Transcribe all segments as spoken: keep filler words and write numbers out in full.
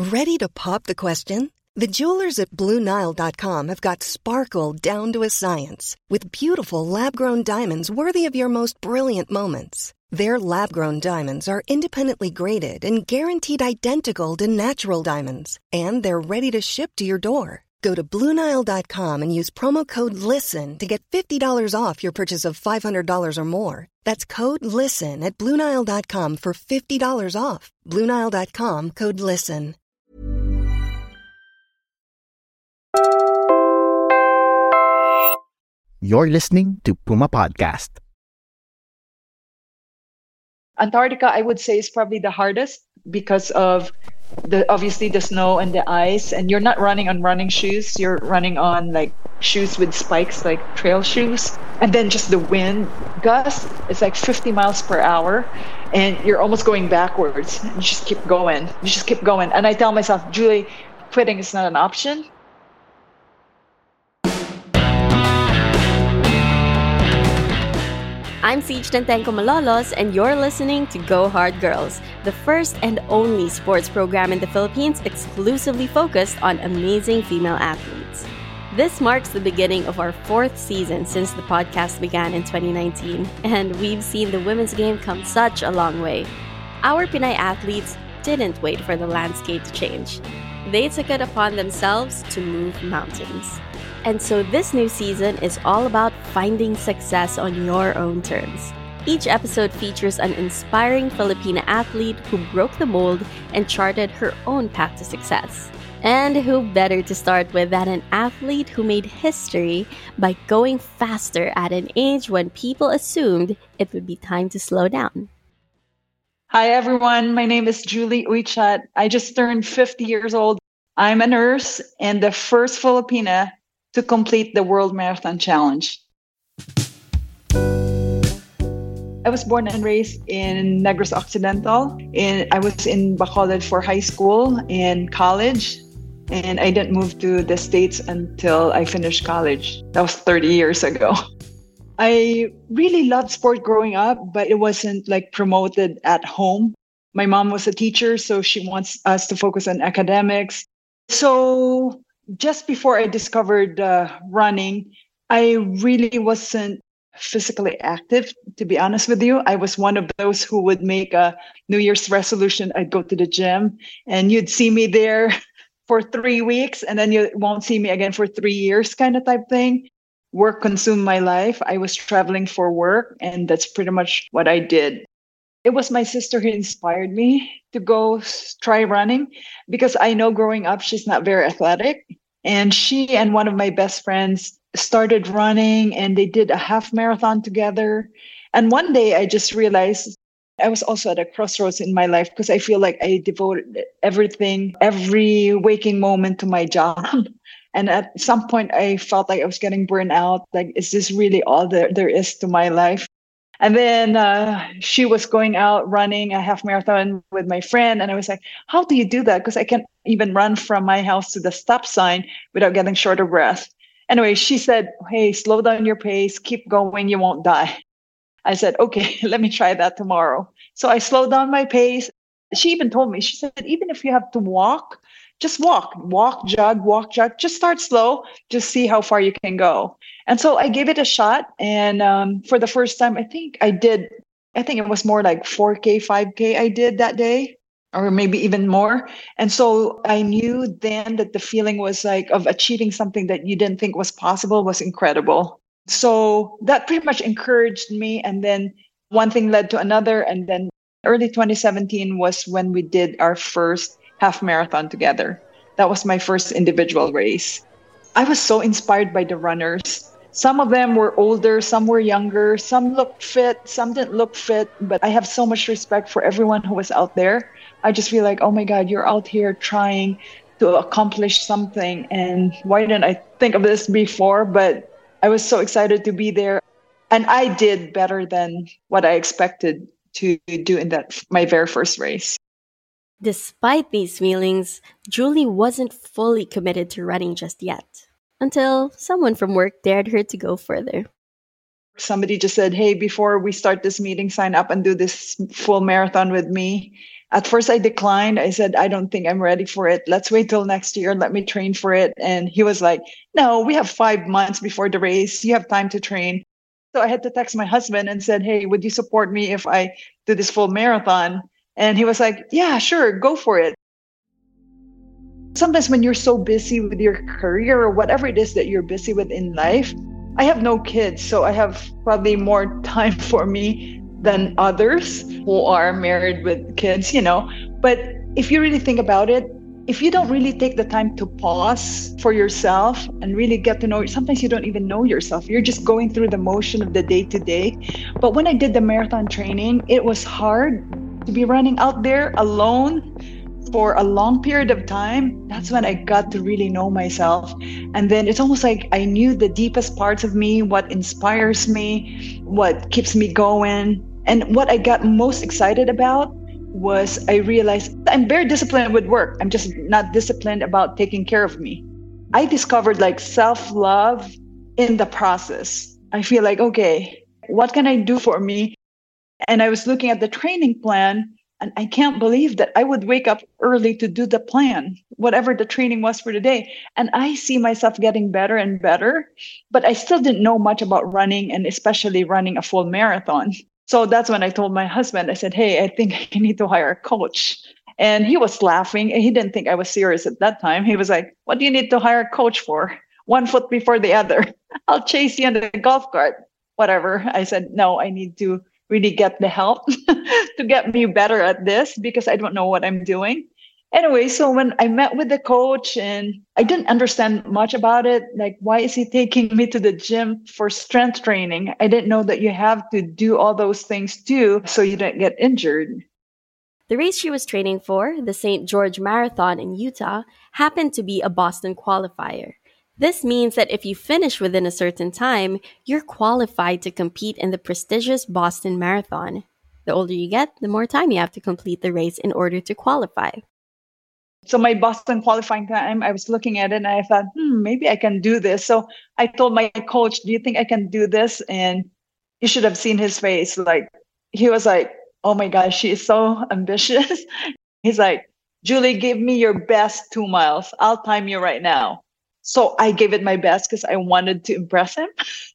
Ready to pop the question? The jewelers at Blue Nile dot com have got sparkle down to a science with beautiful lab-grown diamonds worthy of your most brilliant moments. Their lab-grown diamonds are independently graded and guaranteed identical to natural diamonds, and they're ready to ship to your door. Go to Blue Nile dot com and use promo code LISTEN to get fifty dollars off your purchase of five hundred dollars or more. That's code LISTEN at Blue Nile dot com for fifty dollars off. Blue Nile dot com, code LISTEN. You're listening to Puma Podcast. Antarctica, I would say, is probably the hardest because of the obviously the snow and the ice, and you're not running on running shoes. You're running on like shoes with spikes, like trail shoes. And then just the wind gust, it's like fifty miles per hour, and you're almost going backwards. You just keep going. You just keep going. And I tell myself, Julie, quitting is not an option. I'm Siege Tantenko Malolos, and you're listening to Go Hard Girls, the first and only sports program in the Philippines exclusively focused on amazing female athletes. This marks the beginning of our fourth season since the podcast began in twenty nineteen, and we've seen the women's game come such a long way. Our Pinay athletes didn't wait for the landscape to change. They took it upon themselves to move mountains. And so this new season is all about finding success on your own terms. Each episode features an inspiring Filipina athlete who broke the mold and charted her own path to success. And who better to start with than an athlete who made history by going faster at an age when people assumed it would be time to slow down. Hi, everyone. My name is Julie Uychat. I just turned fifty years old. I'm a nurse and the first Filipina to complete the World Marathon Challenge. I was born and raised in Negros Occidental. And I was in Bacolod for high school and college. And I didn't move to the States until I finished college. That was thirty years ago. I really loved sport growing up, but it wasn't like promoted at home. My mom was a teacher, so she wants us to focus on academics. So just before I discovered uh, running, I really wasn't physically active, to be honest with you. I was one of those who would make a New Year's resolution. I'd go to the gym and you'd see me there for three weeks and then you won't see me again for three years kind of type thing. Work consumed my life. I was traveling for work, and that's pretty much what I did. It was my sister who inspired me to go try running because I know growing up, she's not very athletic. And she and one of my best friends started running and they did a half marathon together. And one day I just realized I was also at a crossroads in my life because I feel like I devoted everything, every waking moment to my job. And at some point I felt like I was getting burned out. Like, is this really all there, there is to my life? And then uh, she was going out running a half marathon with my friend. And I was like, how do you do that? Because I can't even run from my house to the stop sign without getting short of breath. Anyway, she said, hey, slow down your pace. Keep going. You won't die. I said, okay, let me try that tomorrow. So I slowed down my pace. She even told me, she said, even if you have to walk, just walk, walk, jog, walk, jog. Just start slow. Just see how far you can go. And so I gave it a shot. And um, for the first time, I think I did, I think it was more like four K, five K I did that day, or maybe even more. And so I knew then that the feeling was like of achieving something that you didn't think was possible was incredible. So that pretty much encouraged me. And then one thing led to another. And then early twenty seventeen was when we did our first half marathon together. That was my first individual race. I was so inspired by the runners. Some of them were older, some were younger, some looked fit, some didn't look fit, but I have so much respect for everyone who was out there. I just feel like, oh my God, you're out here trying to accomplish something. And why didn't I think of this before? But I was so excited to be there. And I did better than what I expected to do in that my very first race. Despite these feelings, Julie wasn't fully committed to running just yet, until someone from work dared her to go further. Somebody just said, hey, before we start this meeting, sign up and do this full marathon with me. At first, I declined. I said, I don't think I'm ready for it. Let's wait till next year. Let me train for it. And he was like, no, we have five months before the race. You have time to train. So I had to text my husband and said, hey, would you support me if I do this full marathon? And he was like, yeah, sure, go for it. Sometimes when you're so busy with your career or whatever it is that you're busy with in life, I have no kids, so I have probably more time for me than others who are married with kids, you know. But if you really think about it, if you don't really take the time to pause for yourself and really get to know, sometimes you don't even know yourself. You're just going through the motion of the day to day. But when I did the marathon training, it was hard to be running out there alone for a long period of time. That's when I got to really know myself. And then it's almost like I knew the deepest parts of me, what inspires me, what keeps me going. And what I got most excited about was I realized I'm very disciplined with work. I'm just not disciplined about taking care of me. I discovered like self-love in the process. I feel like, okay, what can I do for me? And I was looking at the training plan, and I can't believe that I would wake up early to do the plan, whatever the training was for the day. And I see myself getting better and better, but I still didn't know much about running, and especially running a full marathon. So that's when I told my husband, I said, hey, I think I need to hire a coach. And he was laughing. He didn't think I was serious at that time. He was like, what do you need to hire a coach for? One foot before the other. I'll chase you in the golf cart. Whatever. I said, no, I need to really get the help to get me better at this because I don't know what I'm doing. Anyway, so when I met with the coach and I didn't understand much about it, like, why is he taking me to the gym for strength training? I didn't know that you have to do all those things too, so you don't get injured. The race she was training for, the Saint George Marathon in Utah, happened to be a Boston qualifier. This means that if you finish within a certain time, you're qualified to compete in the prestigious Boston Marathon. The older you get, the more time you have to complete the race in order to qualify. So my Boston qualifying time, I was looking at it and I thought, hmm, maybe I can do this. So I told my coach, do you think I can do this? And you should have seen his face. Like, he was like, oh my gosh, she is so ambitious. He's like, Julie, give me your best two miles. I'll time you right now. So I gave it my best because I wanted to impress him.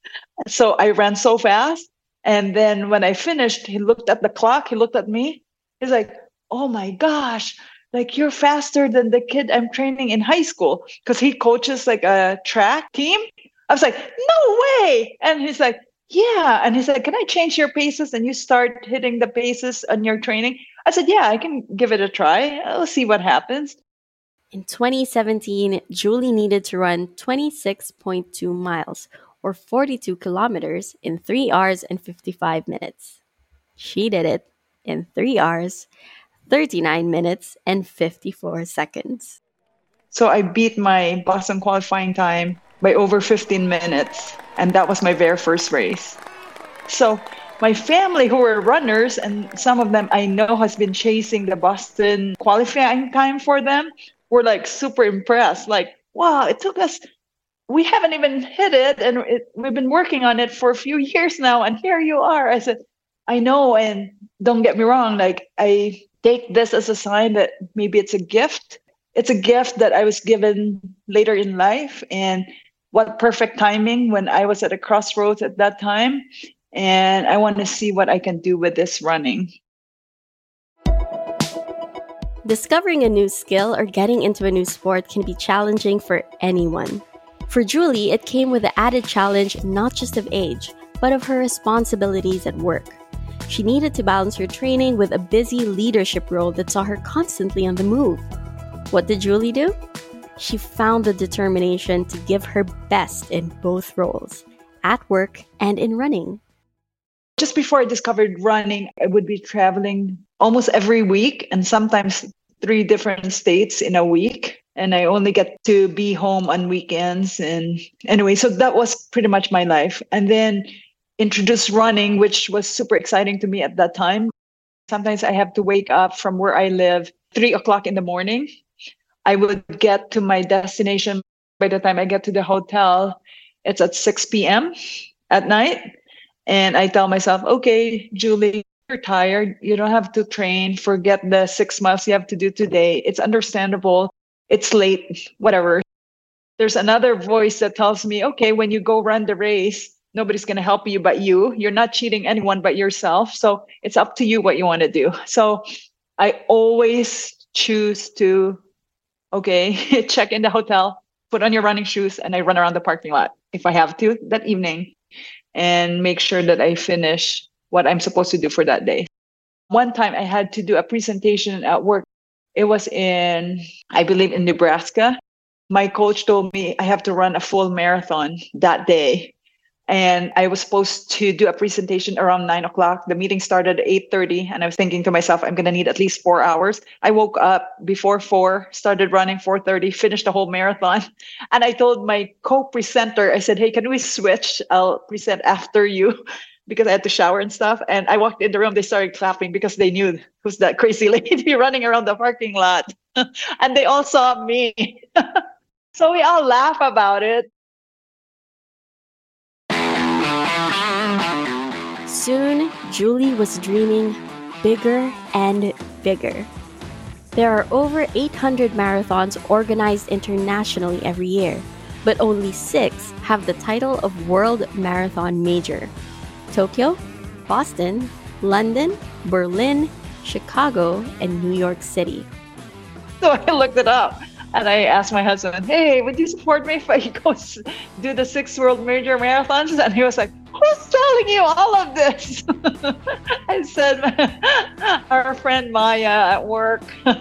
So I ran so fast. And then when I finished, he looked at the clock. He looked at me. He's like, oh my gosh. Like, you're faster than the kid I'm training in high school, because he coaches like a track team. I was like, no way. And he's like, yeah. And he's like, can I change your paces and you start hitting the paces on your training? I said, yeah, I can give it a try. I'll see what happens. In twenty seventeen, Julie needed to run twenty-six point two miles or forty-two kilometers in three hours and fifty-five minutes. She did it in three hours, thirty-nine minutes, and fifty-four seconds. So I beat my Boston qualifying time by over fifteen minutes. And that was my very first race. So my family, who were runners, and some of them I know has been chasing the Boston qualifying time for them, were like super impressed. Like, wow, it took us, we haven't even hit it. And it, we've been working on it for a few years now. And here you are. I said, I know. And don't get me wrong. Like, I take this as a sign that maybe it's a gift. It's a gift that I was given later in life. And what perfect timing when I was at a crossroads at that time. And I want to see what I can do with this running. Discovering a new skill or getting into a new sport can be challenging for anyone. For Julie, it came with the added challenge not just of age, but of her responsibilities at work. She needed to balance her training with a busy leadership role that saw her constantly on the move. What did Julie do? She found the determination to give her best in both roles, at work and in running. Just before I discovered running, I would be traveling almost every week, and sometimes three different states in a week. And I only get to be home on weekends. And anyway, so that was pretty much my life. And then introduced running, which was super exciting to me at that time. Sometimes I have to wake up from where I live three o'clock in the morning. I would get to my destination. By the time I get to the hotel, it's at six p.m. at night. And I tell myself, okay, Julie, you're tired. You don't have to train. Forget the six miles you have to do today. It's understandable. It's late, whatever. There's another voice that tells me, okay, when you go run the race, nobody's going to help you but you. You're not cheating anyone but yourself. So it's up to you what you want to do. So I always choose to, okay, check in the hotel, put on your running shoes, and I run around the parking lot if I have to that evening and make sure that I finish what I'm supposed to do for that day. One time I had to do a presentation at work. It was in, I believe, in Nebraska. My coach told me I have to run a full marathon that day. And I was supposed to do a presentation around nine o'clock. The meeting started at eight thirty. And I was thinking to myself, I'm going to need at least four hours. I woke up before four, started running four thirty, finished the whole marathon. And I told my co-presenter, I said, hey, can we switch? I'll present after you, because I had to shower and stuff. And I walked in the room, they started clapping because they knew who's that crazy lady running around the parking lot. And they all saw me. So we all laugh about it. Soon, Julie was dreaming bigger and bigger. There are over eight hundred marathons organized internationally every year, but only six have the title of World Marathon Major: Tokyo, Boston, London, Berlin, Chicago, and New York City. So I looked it up and I asked my husband, hey, would you support me if I go do the six world major marathons? And he was like, who's telling you all of this? I said, our friend Maya at work.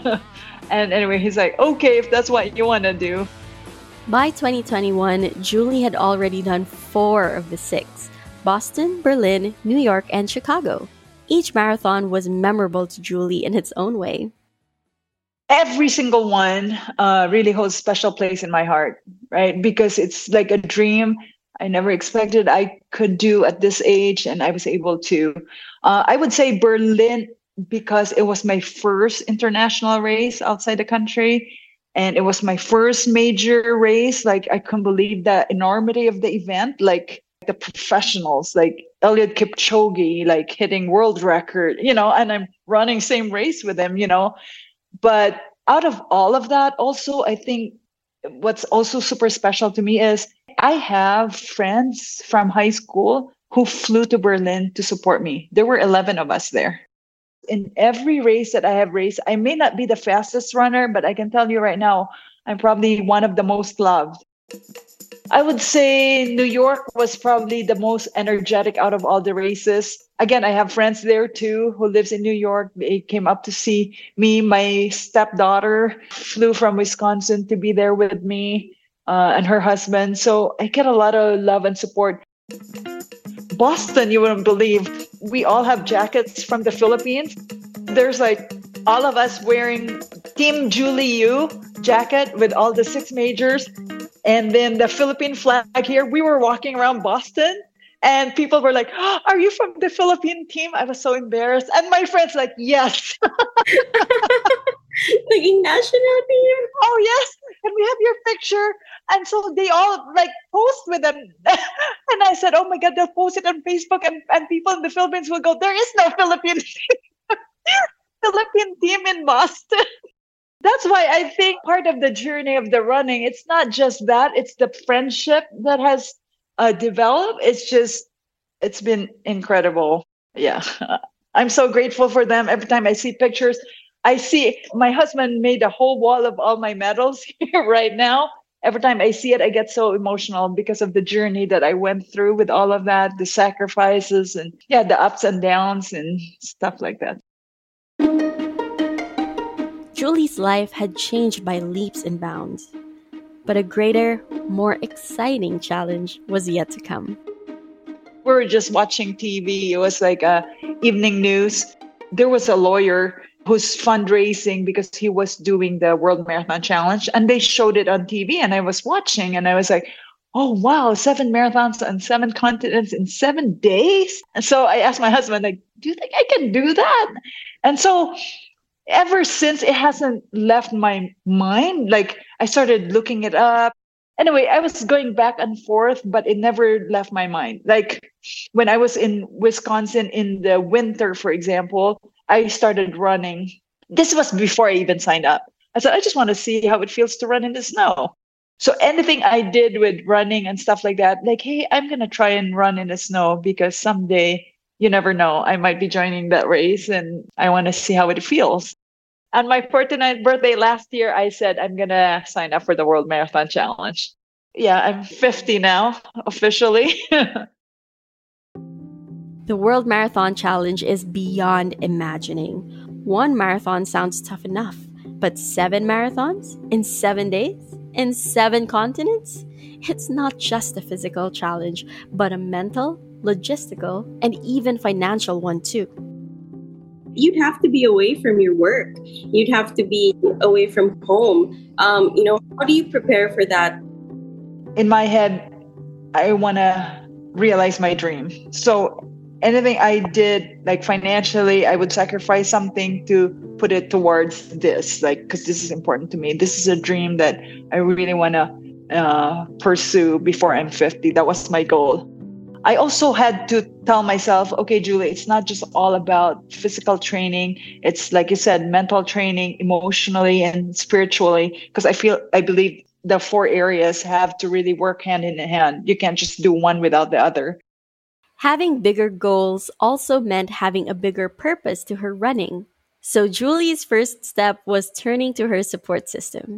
And anyway, he's like, okay, if that's what you want to do. By twenty twenty-one, Julie had already done four of the six: Boston, Berlin, New York, and Chicago. Each marathon was memorable to Julie in its own way. Every single one uh, really holds a special place in my heart, right? Because it's like a dream I never expected I could do at this age, and I was able to. Uh, I would say Berlin, because it was my first international race outside the country, and it was my first major race. Like, I couldn't believe the enormity of the event. Like, the professionals, like Eliud Kipchoge, like hitting world record, you know, and I'm running same race with him, you know. But out of all of that, also, I think what's also super special to me is I have friends from high school who flew to Berlin to support me. There were eleven of us there. In every race that I have raced, I may not be the fastest runner, but I can tell you right now, I'm probably one of the most loved. I would say New York was probably the most energetic out of all the races. Again, I have friends there too who lives in New York. They came up to see me. My stepdaughter flew from Wisconsin to be there with me uh, and her husband. So I get a lot of love and support. Boston, you wouldn't believe, we all have jackets from the Philippines. There's like all of us wearing Team Julie Yu jacket with all the six majors. And then the Philippine flag here. We were walking around Boston and people were like, oh, are you from the Philippine team? I was so embarrassed. And my friends like, yes. Naging national team. Oh, yes. Can we have your picture? And so they all like post with them. And I said, oh my God, they'll post it on Facebook and, and people in the Philippines will go, there is no Philippine team. Philippine team in Boston. That's why I think part of the journey of the running, it's not just that, it's the friendship that has uh, developed. It's just, it's been incredible. Yeah. I'm so grateful for them. Every time I see pictures, I see my husband made a whole wall of all my medals here right now. Every time I see it, I get so emotional because of the journey that I went through with all of that, the sacrifices and yeah, the ups and downs and stuff like that. Julie's life had changed by leaps and bounds, but a greater, more exciting challenge was yet to come. We were just watching T V. It was like a evening news. There was a lawyer who's fundraising because he was doing the World Marathon Challenge, and they showed it on T V, and I was watching, and I was like, oh, wow, seven marathons on seven continents in seven days? And so I asked my husband, like, do you think I can do that? And so ever since, it hasn't left my mind. Like, I started looking it up. Anyway, I was going back and forth, but it never left my mind. Like when I was in Wisconsin in the winter, for example, I started running. This was before I even signed up. I said, I just want to see how it feels to run in the snow. So anything I did with running and stuff like that, like, hey, I'm going to try and run in the snow because someday you never know. I might be joining that race and I want to see how it feels. On my forty-ninth birthday last year, I said, I'm going to sign up for the World Marathon Challenge. Yeah, I'm fifty now, officially. The World Marathon Challenge is beyond imagining. One marathon sounds tough enough, but seven marathons in seven days? In seven continents? It's not just a physical challenge, but a mental, logistical, and even financial one too. You'd have to be away from your work. You'd have to be away from home. Um, you know, how do you prepare for that? In my head, I want to realize my dream. So anything I did, like financially, I would sacrifice something to put it towards this, like, because this is important to me. This is a dream that I really want to uh, pursue before I'm fifty. That was my goal. I also had to tell myself, okay, Julie, it's not just all about physical training. It's like you said, mental training, emotionally and spiritually, because I feel, I believe the four areas have to really work hand in hand. You can't just do one without the other. Having bigger goals also meant having a bigger purpose to her running. So Julie's first step was turning to her support system.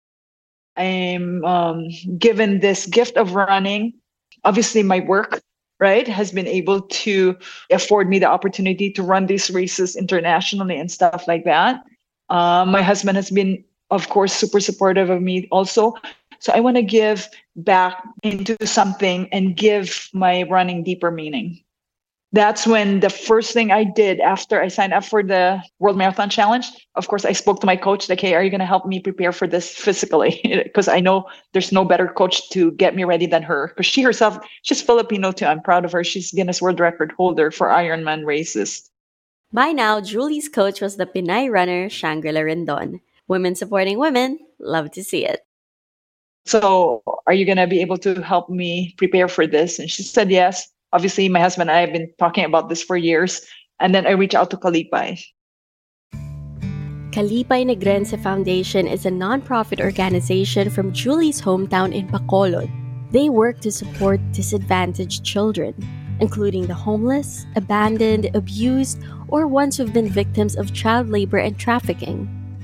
I'm um, given this gift of running. Obviously, my work, right, has been able to afford me the opportunity to run these races internationally and stuff like that. Uh, my husband has been, of course, super supportive of me also. So I want to give back into something and give my running deeper meaning. That's when the first thing I did after I signed up for the World Marathon Challenge, of course, I spoke to my coach, like, hey, are you going to help me prepare for this physically? Because I know there's no better coach to get me ready than her. Because she herself, she's Filipino too. I'm proud of her. She's Guinness World Record holder for Ironman races. By now, Julie's coach was the Pinay runner, Shangri-La Rendon. Women supporting women, love to see it. So are you going to be able to help me prepare for this? And she said yes. Obviously, my husband and I have been talking about this for years. And then I reached out to Kalipay. Kalipay Negrense Foundation is a nonprofit organization from Julie's hometown in Bacolod. They work to support disadvantaged children, including the homeless, abandoned, abused, or ones who've been victims of child labor and trafficking.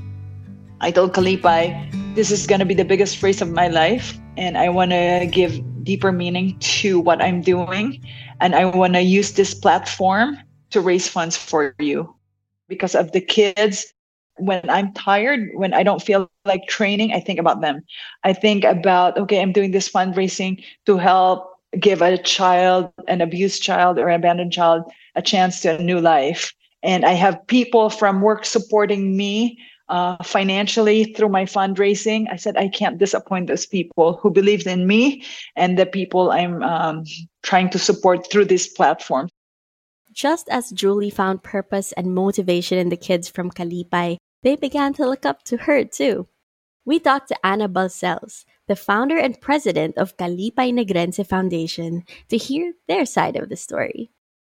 I told Kalipay, this is going to be the biggest race of my life, and I want to give deeper meaning to what I'm doing, and I want to use this platform to raise funds for you. Because of the kids, when I'm tired, when I don't feel like training, I think about them. I think about, okay, I'm doing this fundraising to help give a child, an abused child or abandoned child, a chance to a new life. And I have people from work supporting me uh, financially through my fundraising. I said, I can't disappoint those people who believed in me and the people I'm um, trying to support through this platform. Just as Julie found purpose and motivation in the kids from Kalipay, they began to look up to her too. We talked to Ana Balcells, the founder and president of Kalipay Negrense Foundation, to hear their side of the story.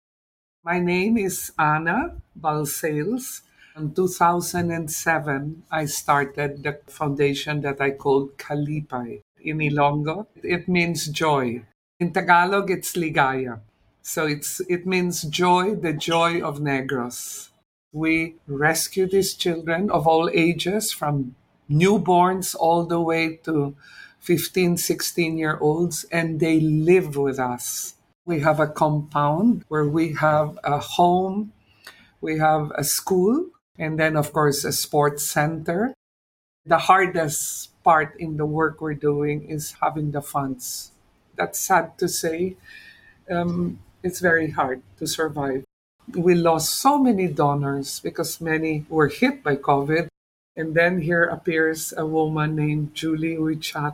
My name is Ana Balcells. In two thousand seven, I started the foundation that I called Kalipay. In Ilonggo, it means joy. In Tagalog, it's ligaya. So it's it means joy, the joy of Negros. We rescue these children of all ages, from newborns all the way to fifteen, sixteen-year-olds, and they live with us. We have a compound where we have a home, we have a school, and then, of course, a sports center. The hardest part in the work we're doing is having the funds. That's sad to say. Um, it's very hard to survive. We lost so many donors because many were hit by COVID. And then here appears a woman named Julie Wichat,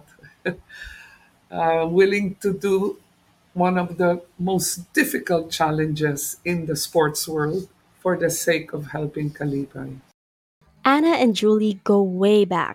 uh, willing to do one of the most difficult challenges in the sports world for the sake of helping Kalipay. Ana and Julie go way back.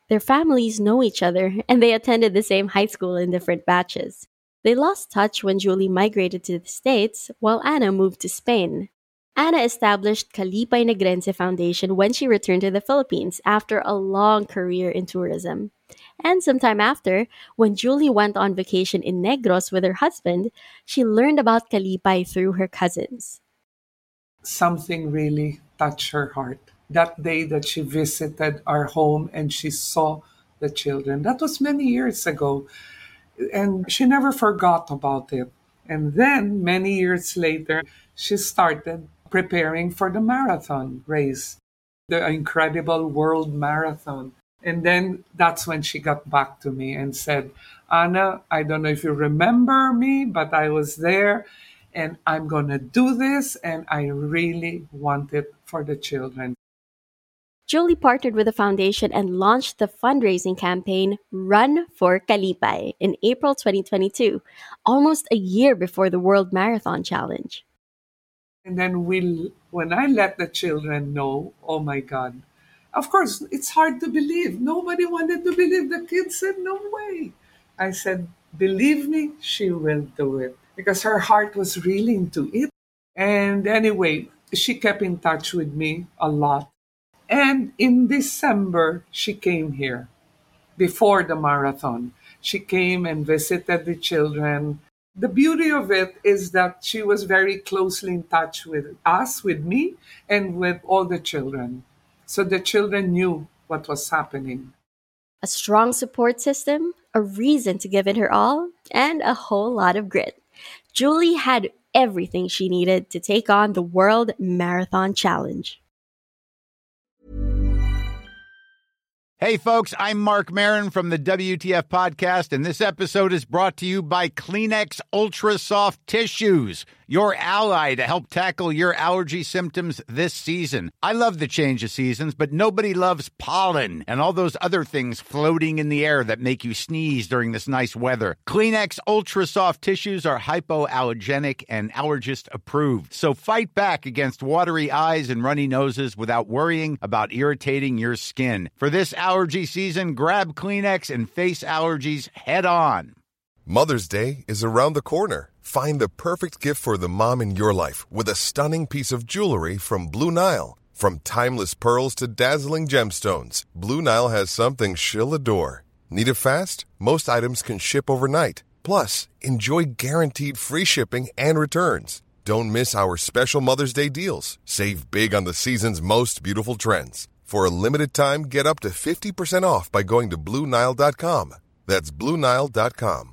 Their families know each other, and they attended the same high school in different batches. They lost touch when Julie migrated to the States, while Anna moved to Spain. Anna established Kalipay Negrense Foundation when she returned to the Philippines after a long career in tourism. And sometime after, when Julie went on vacation in Negros with her husband, she learned about Kalipay through her cousins. Something really touched her heart. That day that she visited our home and she saw the children. That was many years ago. And she never forgot about it. And then, many years later, she started preparing for the marathon race, the incredible world marathon. And then that's when she got back to me and said, Anna, I don't know if you remember me, but I was there and I'm going to do this. And I really want it for the children. Julie partnered with the foundation and launched the fundraising campaign Run for Kalipay in April twenty twenty-two, almost a year before the World Marathon Challenge. And then we, when I let the children know, oh my God, of course, it's hard to believe. Nobody wanted to believe. The kids said, no way. I said, believe me, she will do it. Because her heart was really into it. And anyway, she kept in touch with me a lot. And in December, she came here before the marathon. She came and visited the children. The beauty of it is that she was very closely in touch with us, with me, and with all the children. So the children knew what was happening. A strong support system, a reason to give it her all, and a whole lot of grit. Julie had everything she needed to take on the World Marathon Challenge. Hey, folks, I'm Mark Maron from the W T F Podcast, and this episode is brought to you by Kleenex Ultra Soft Tissues, your ally to help tackle your allergy symptoms this season. I love the change of seasons, but nobody loves pollen and all those other things floating in the air that make you sneeze during this nice weather. Kleenex Ultra Soft Tissues are hypoallergenic and allergist approved, so fight back against watery eyes and runny noses without worrying about irritating your skin. For this allergy season, grab Kleenex and face allergies head on. Mother's Day is around the corner. Find the perfect gift for the mom in your life with a stunning piece of jewelry from Blue Nile. From timeless pearls to dazzling gemstones, Blue Nile has something she'll adore. Need it fast? Most items can ship overnight. Plus, enjoy guaranteed free shipping and returns. Don't miss our special Mother's Day deals. Save big on the season's most beautiful trends. For a limited time, get up to fifty percent off by going to Blue Nile dot com. That's Blue Nile dot com.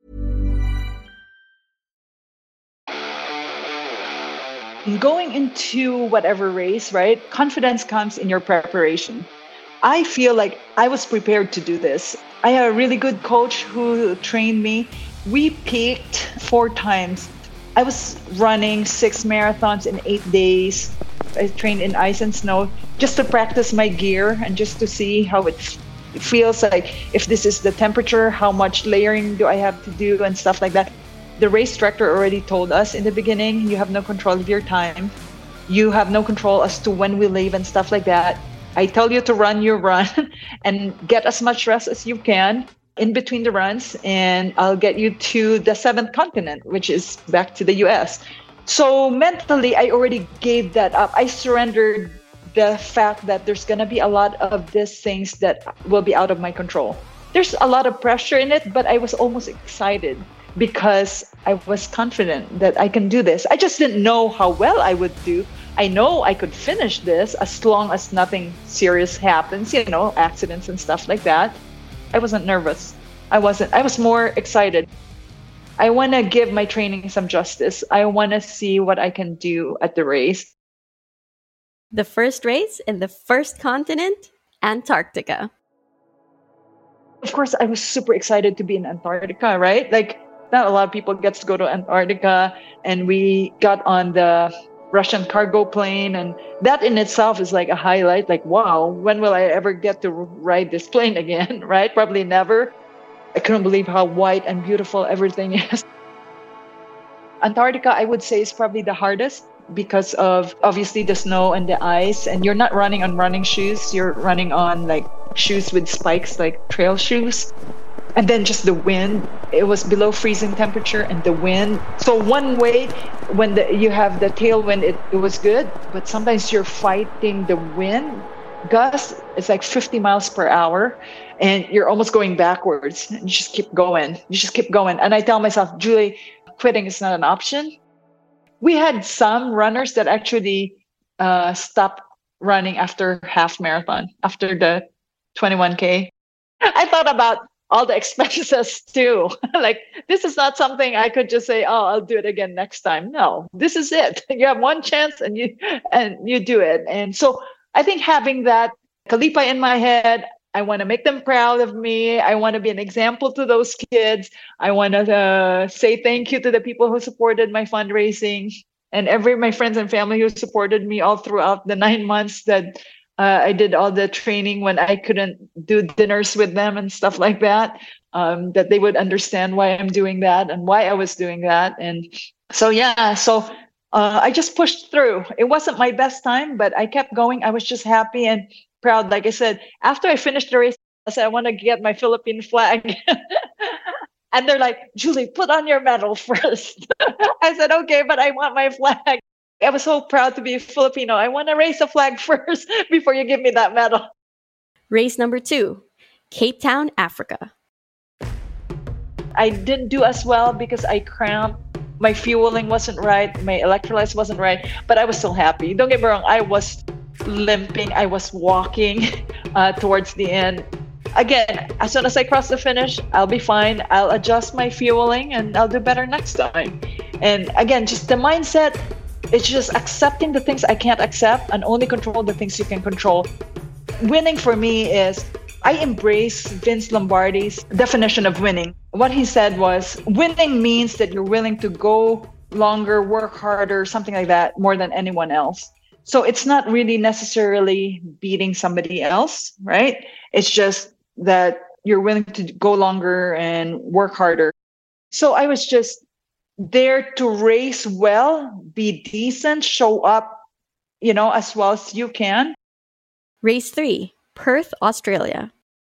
Going into whatever race, right? Confidence comes in your preparation. I feel like I was prepared to do this. I had a really good coach who trained me. We peaked four times. I was running six marathons in eight days. I trained in ice and snow just to practice my gear and just to see how it, f- it feels like, if this is the temperature, how much layering do I have to do and stuff like that. The race director already told us in the beginning, you have no control of your time. You have no control as to when we leave and stuff like that. I tell you to run your run and get as much rest as you can in between the runs, and I'll get you to the seventh continent, which is back to the U S. So mentally, I already gave that up. I surrendered the fact that there's going to be a lot of these things that will be out of my control. There's a lot of pressure in it, but I was almost excited because I was confident that I can do this. I just didn't know how well I would do. I know I could finish this as long as nothing serious happens, you know, accidents and stuff like that. I wasn't nervous. I wasn't. I was more excited. I want to give my training some justice. I want to see what I can do at the race. The first race in the first continent, Antarctica. Of course, I was super excited to be in Antarctica, right? Like, not a lot of people get to go to Antarctica, and we got on the Russian cargo plane, and that in itself is like a highlight. Like, wow, when will I ever get to ride this plane again, right? Probably never. I couldn't believe how white and beautiful everything is. Antarctica, I would say, is probably the hardest because of obviously the snow and the ice, and you're not running on running shoes. You're running on like shoes with spikes, like trail shoes. And then just the wind, it was below freezing temperature and the wind. So one way, when the, you have the tailwind, it, it was good. But sometimes you're fighting the wind gust. It's like fifty miles per hour. And you're almost going backwards. And you just keep going. You just keep going. And I tell myself, Julie, quitting is not an option. We had some runners that actually uh, stopped running after half marathon, after the twenty-one K. I thought about all the expenses too. Like, this is not something I could just say, oh, I'll do it again next time. No, this is it. You have one chance and you and you do it. And so I think having that Kalipay in my head, I want to make them proud of me. I want to be an example to those kids. I want to uh, say thank you to the people who supported my fundraising and every my friends and family who supported me all throughout the nine months that uh, I did all the training when I couldn't do dinners with them and stuff like that, um, that they would understand why I'm doing that and why I was doing that. And so, yeah, so uh, I just pushed through. It wasn't my best time, but I kept going. I was just happy and proud. Like I said, after I finished the race, I said, I want to get my Philippine flag. And they're like, Julie, put on your medal first. I said, okay, but I want my flag. I was so proud to be Filipino. I want to raise a flag first before you give me that medal. Race number two, Cape Town, Africa. I didn't do as well because I cramped. My fueling wasn't right. My electrolytes wasn't right, but I was still happy. Don't get me wrong. I was limping. I was walking uh, towards the end. Again, as soon as I cross the finish, I'll be fine. I'll adjust my fueling and I'll do better next time. And again, just the mindset, it's just accepting the things I can't accept and only control the things you can control. Winning for me is, I embrace Vince Lombardi's definition of winning. What he said was, winning means that you're willing to go longer, work harder, something like that, more than anyone else. So it's not really necessarily beating somebody else, right? It's just that you're willing to go longer and work harder. So I was just there to race well, be decent, show up, you know, as well as you can. Race three, Perth, Australia.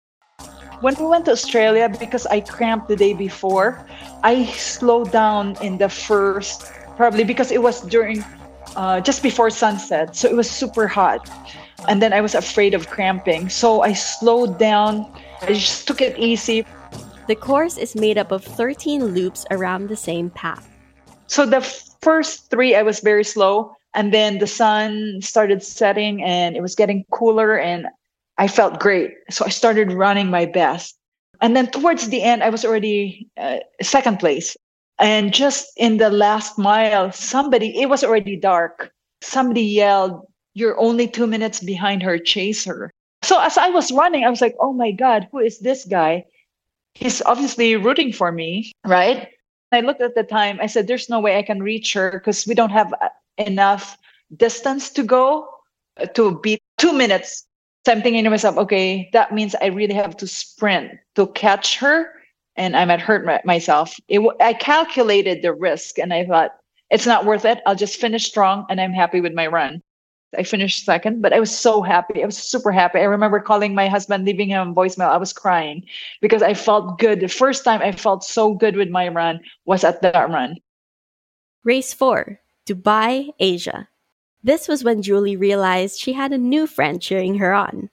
When we went to Australia, because I cramped the day before, I slowed down in the first, probably because it was during, uh, just before sunset. So it was super hot. And then I was afraid of cramping. So I slowed down. I just took it easy. The course is made up of thirteen loops around the same path. So the first three, I was very slow. And then the sun started setting and it was getting cooler and I felt great. So I started running my best. And then towards the end, I was already uh, second place. And just in the last mile, somebody, it was already dark. Somebody yelled, "You're only two minutes behind her, chase her." So as I was running, I was like, oh my God, who is this guy? He's obviously rooting for me, right? I looked at the time, I said, there's no way I can reach her because we don't have enough distance to go to beat two minutes. So I'm thinking to myself, okay, that means I really have to sprint to catch her and I might hurt myself. It, I calculated the risk and I thought, it's not worth it. I'll just finish strong and I'm happy with my run. I finished second, but I was so happy. I was super happy. I remember calling my husband, leaving him a voicemail. I was crying because I felt good. The first time I felt so good with my run was at that run. Race four, Dubai, Asia. This was when Julie realized she had a new friend cheering her on.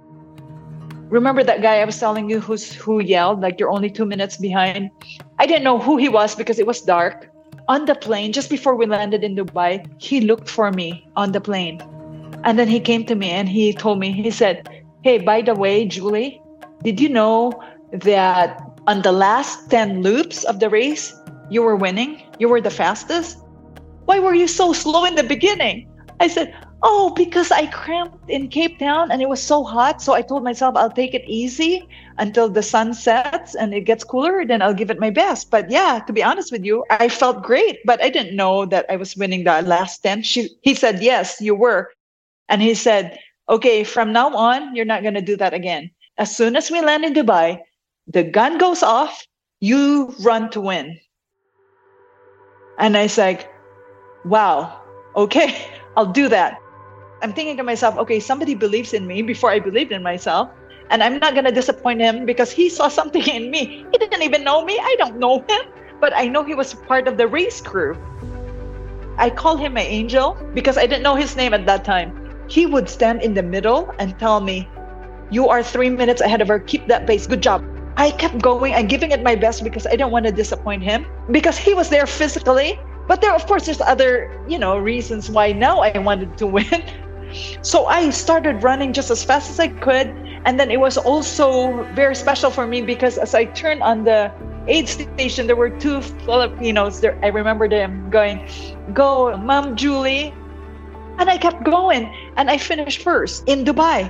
Remember that guy I was telling you who's who yelled, like, you're only two minutes behind? I didn't know who he was because it was dark. On the plane, just before we landed in Dubai, he looked for me on the plane. And then he came to me and he told me, he said, hey, by the way, Julie, did you know that on the last ten loops of the race, you were winning? You were the fastest? Why were you so slow in the beginning? I said, oh, because I cramped in Cape Town and it was so hot. So I told myself I'll take it easy until the sun sets and it gets cooler. Then I'll give it my best. But yeah, to be honest with you, I felt great, but I didn't know that I was winning the last ten. She, he said, yes, you were. And he said, okay, from now on, you're not going to do that again. As soon as we land in Dubai, the gun goes off, you run to win. And I was like, wow, okay, I'll do that. I'm thinking to myself, okay, somebody believes in me before I believed in myself. And I'm not going to disappoint him because he saw something in me. He didn't even know me. I don't know him, but I know he was part of the race crew. I call him my angel because I didn't know his name at that time. He would stand in the middle and tell me, you are three minutes ahead of her. Keep that pace. Good job. I kept going and giving it my best because I didn't want to disappoint him because he was there physically. But there, of course, there's other, you know, reasons why now I wanted to win. So I started running just as fast as I could. And then it was also very special for me because as I turned on the aid station, there were two Filipinos there. I remember them going, go, Mom Julie. And I kept going and I finished first in Dubai.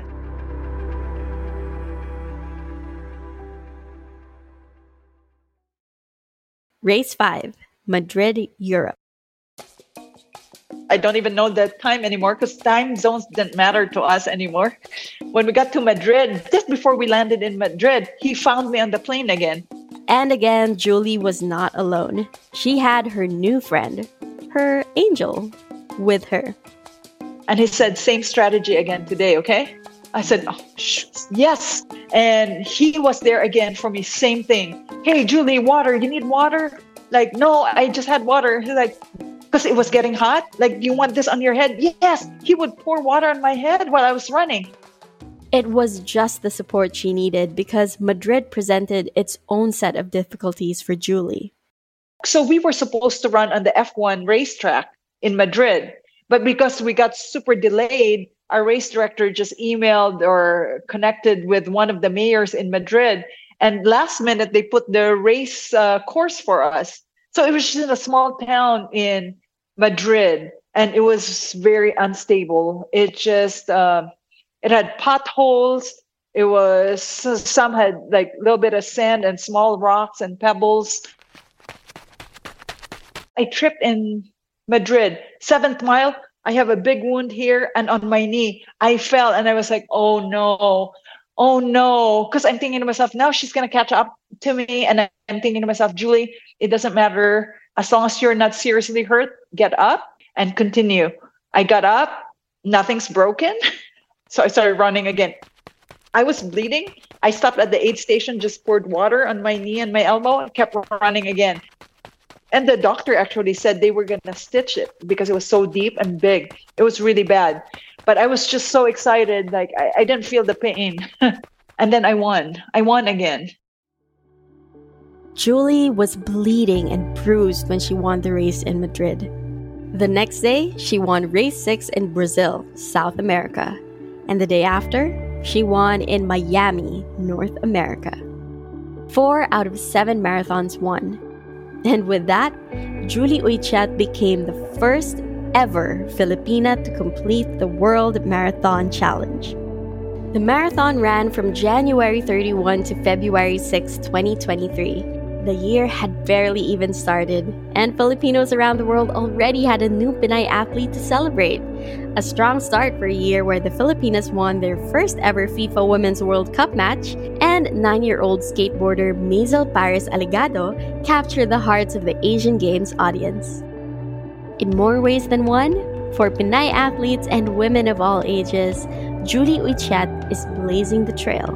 Race five, Madrid, Europe. I don't even know the time anymore because time zones didn't matter to us anymore. When we got to Madrid, just before we landed in Madrid, he found me on the plane again. And again, Julie was not alone. She had her new friend, her angel, with her. And he said, same strategy again today, okay? I said, oh, sh- yes. And he was there again for me, same thing. Hey, Julie, water, you need water? Like, no, I just had water. He's like, because it was getting hot. Like, you want this on your head? Yes. He would pour water on my head while I was running. It was just the support she needed because Madrid presented its own set of difficulties for Julie. So we were supposed to run on the F one racetrack in Madrid. But because we got super delayed, our race director just emailed or connected with one of the mayors in Madrid. And last minute, they put the race uh, course for us. So it was just in a small town in Madrid. And it was very unstable. It just, uh, it had potholes. It was, some had like a little bit of sand and small rocks and pebbles. I tripped in Madrid. Seventh mile, I have a big wound here and on my knee. I fell and I was like, oh no, oh no. Because I'm thinking to myself, now she's going to catch up to me. And I'm thinking to myself, Julie, it doesn't matter. As long as you're not seriously hurt, get up and continue. I got up, nothing's broken. So I started running again. I was bleeding. I stopped at the aid station, just poured water on my knee and my elbow and kept running again. And the doctor actually said they were going to stitch it because it was so deep and big. It was really bad. But I was just so excited. Like, I, I didn't feel the pain. And then I won. I won again. Julie was bleeding and bruised when she won the race in Madrid. The next day, she won race six in Brazil, South America. And the day after, she won in Miami, North America. Four out of seven marathons won. And with that, Julie Uychat became the first ever Filipina to complete the World Marathon Challenge. The marathon ran from January thirty-first to February sixth, twenty twenty-three. The year had barely even started, and Filipinos around the world already had a new Pinay athlete to celebrate. A strong start for a year where the Filipinas won their first ever FIFA Women's World Cup match, and nine-year-old skateboarder Maisel Paris Aligado captured the hearts of the Asian Games audience. In more ways than one, for Pinay athletes and women of all ages, Julie Uychat is blazing the trail.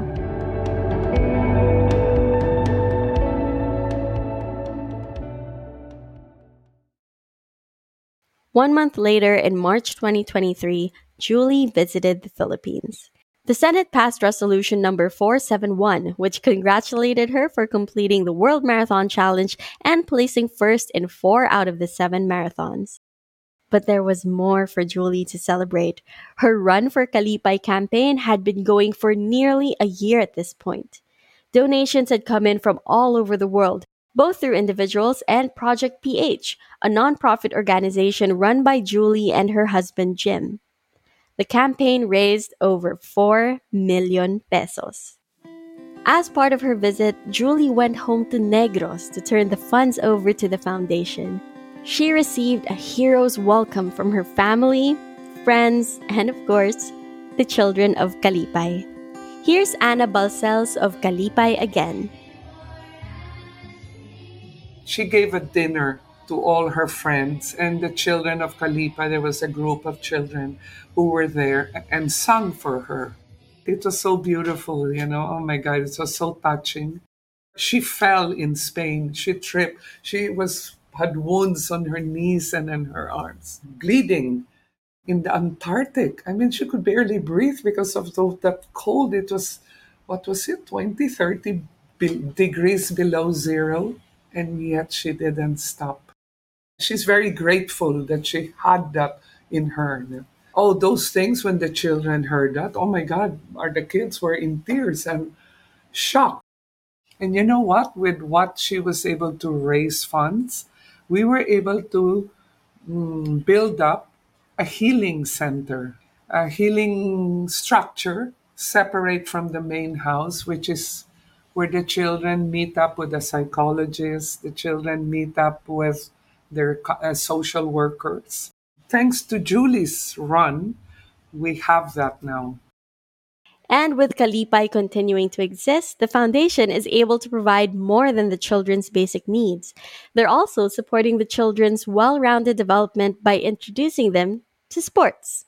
One month later, in March twenty twenty-three, Julie visited the Philippines. The Senate passed Resolution Number four seventy-one, which congratulated her for completing the World Marathon Challenge and placing first in four out of the seven marathons. But there was more for Julie to celebrate. Her Run for Kalipay campaign had been going for nearly a year at this point. Donations had come in from all over the world, both through individuals and Project P H, a nonprofit organization run by Julie and her husband Jim. The campaign raised over four million pesos. As part of her visit, Julie went home to Negros to turn the funds over to the foundation. She received a hero's welcome from her family, friends, and of course, the children of Kalipay. Here's Ana Balcells of Kalipay again. She gave a dinner to all her friends and the children of Kalipay. There was a group of children who were there and sung for her. It was so beautiful, you know. Oh my God, it was so touching. She fell in Spain. She tripped. She was had wounds on her knees and in her arms, bleeding in the Antarctic. I mean, she could barely breathe because of the, that cold. It was, what was it, twenty, thirty be- degrees below zero, and yet she didn't stop. She's very grateful that she had that in her. Oh, those things, when the children heard that, oh my God, our, the kids were in tears and shocked. And you know what? With what she was able to raise funds, we were able to mm, build up a healing center, a healing structure separate from the main house, which is where the children meet up with a psychologist, the children meet up with their co- uh, social workers. Thanks to Julie's run, we have that now. And with Kalipay continuing to exist, the foundation is able to provide more than the children's basic needs. They're also supporting the children's well-rounded development by introducing them to sports.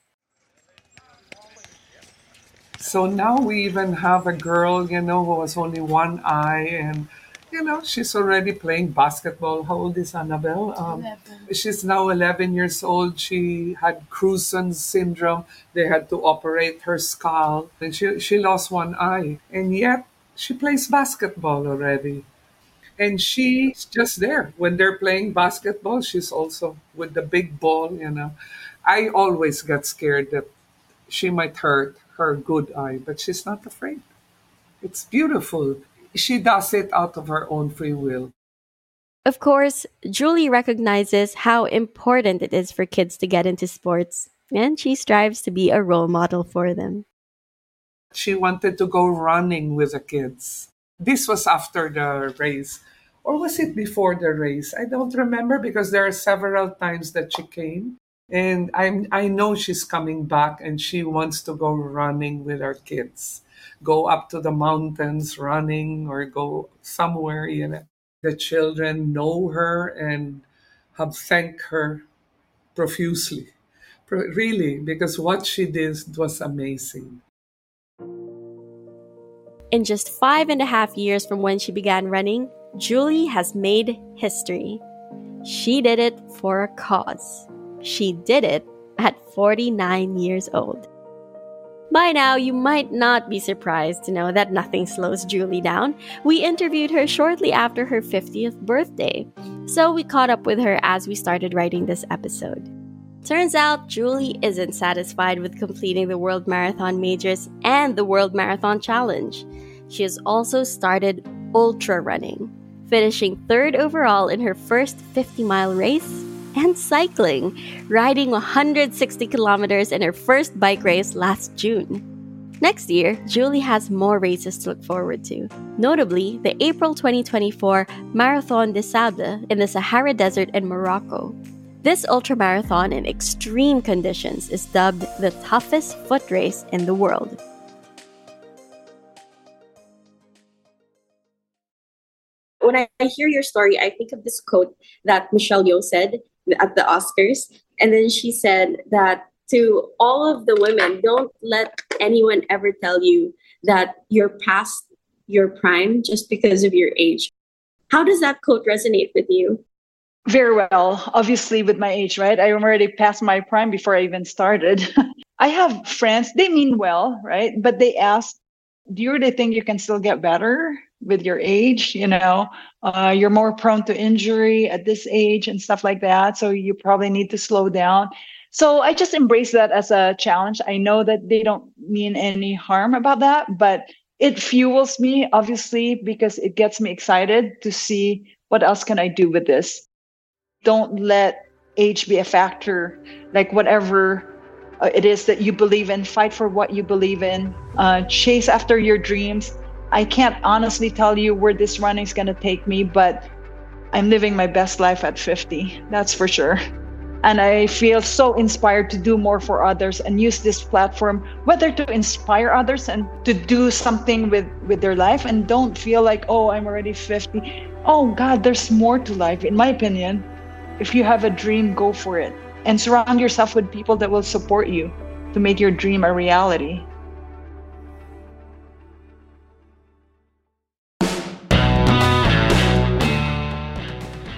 So now we even have a girl, you know, who has only one eye, and, you know, she's already playing basketball. How old is Annabelle? Um, she's now eleven years old. She had Cruzan syndrome. They had to operate her skull, and she, she lost one eye. And yet, she plays basketball already. And she's just there. When they're playing basketball, she's also with the big ball, you know. I always get scared that she might hurt her good eye, but she's not afraid. It's beautiful. She does it out of her own free will. Of course, Julie recognizes how important it is for kids to get into sports, and she strives to be a role model for them. She wanted to go running with the kids. This was after the race. Or was it before the race? I don't remember, because there are several times that she came. And I I know she's coming back, and she wants to go running with our kids. Go up to the mountains running, or go somewhere, you know. The children know her and have thanked her profusely. Pro- Really, because what she did was amazing. In just five and a half years from when she began running, Julie has made history. She did it for a cause. She did it at forty-nine years old. By now, you might not be surprised to know that nothing slows Julie down. We interviewed her shortly after her fiftieth birthday, so we caught up with her as we started writing this episode. Turns out, Julie isn't satisfied with completing the World Marathon Majors and the World Marathon Challenge. She has also started ultra running, finishing third overall in her first fifty-mile race, and cycling, riding one hundred sixty kilometers in her first bike race last June. Next year, Julie has more races to look forward to, notably the April twenty twenty-four Marathon des Sables in the Sahara Desert in Morocco. This ultramarathon in extreme conditions is dubbed the toughest foot race in the world. When I hear your story, I think of this quote that Michelle Yeoh said at the Oscars. And then she said that to all of the women, don't let anyone ever tell you that you're past your prime just because of your age. How does that quote resonate with you? Very well. Obviously, with my age, right? I am already past my prime before I even started. I have friends, they mean well, right? But they ask, do you really think you can still get better with your age? You know, uh, you're more prone to injury at this age and stuff like that. So you probably need to slow down. So I just embrace that as a challenge. I know that they don't mean any harm about that, but it fuels me, obviously, because it gets me excited to see what else can I do with this. Don't let age be a factor. Like whatever uh, it is that you believe in, fight for what you believe in, uh, chase after your dreams. I can't honestly tell you where this running is going to take me, but I'm living my best life at fifty. That's for sure. And I feel so inspired to do more for others and use this platform, whether to inspire others and to do something with, with their life, and don't feel like, oh, I'm already fifty. Oh God, there's more to life, in my opinion. If you have a dream, go for it. And surround yourself with people that will support you to make your dream a reality.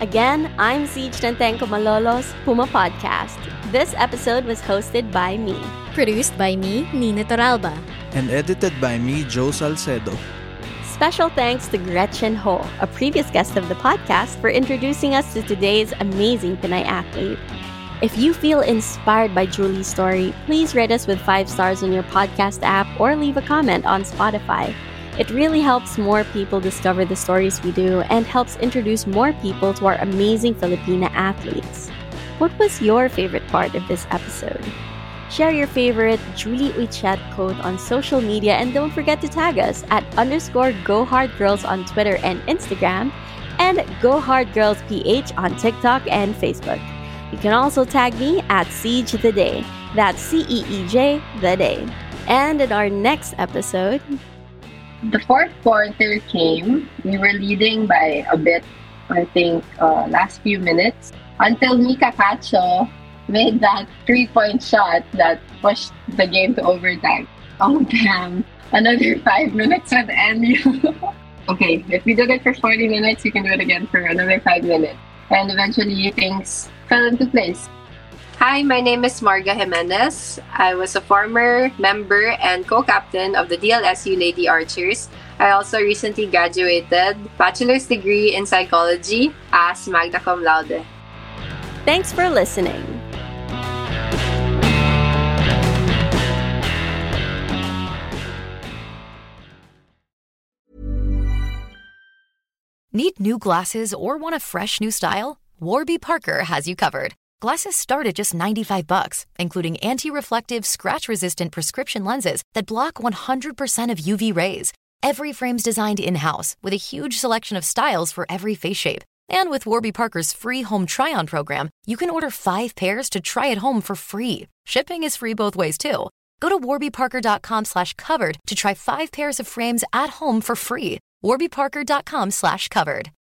Again, I'm Siege Nantenko Malolos, Puma Podcast. This episode was hosted by me. Produced by me, Nina Toralba. And edited by me, Joe Salcedo. Special thanks to Gretchen Ho, a previous guest of the podcast, for introducing us to today's amazing Pinay athlete. If you feel inspired by Julie's story, please rate us with five stars on your podcast app or leave a comment on Spotify. It really helps more people discover the stories we do and helps introduce more people to our amazing Filipina athletes. What was your favorite part of this episode? Share your favorite Julie Uichet quote on social media and don't forget to tag us at underscore GoHardGirls on Twitter and Instagram and GoHardGirlsPH on TikTok and Facebook. You can also tag me at Siege the Day. That's C E E J the Day. And in our next episode... The fourth quarter came. We were leading by a bit, I think, uh, last few minutes. Until Mika Cacho made that three-point shot that pushed the game to overtime. Oh, damn. Another five minutes would end you. Okay, if we did it for forty minutes, you can do it again for another five minutes. And eventually, things fell into place. Hi, my name is Marga Jimenez. I was a former member and co-captain of the D L S U Lady Archers. I also recently graduated bachelor's degree in psychology as magna cum laude. Thanks for listening. Need new glasses or want a fresh new style? Warby Parker has you covered. Glasses start at just ninety-five bucks, including anti-reflective, scratch-resistant prescription lenses that block one hundred percent of U V rays. Every frame's designed in-house with a huge selection of styles for every face shape. And with Warby Parker's free home try-on program, you can order five pairs to try at home for free. Shipping is free both ways, too. Go to warbyparker.com slash covered to try five pairs of frames at home for free. warbyparker.com slash covered.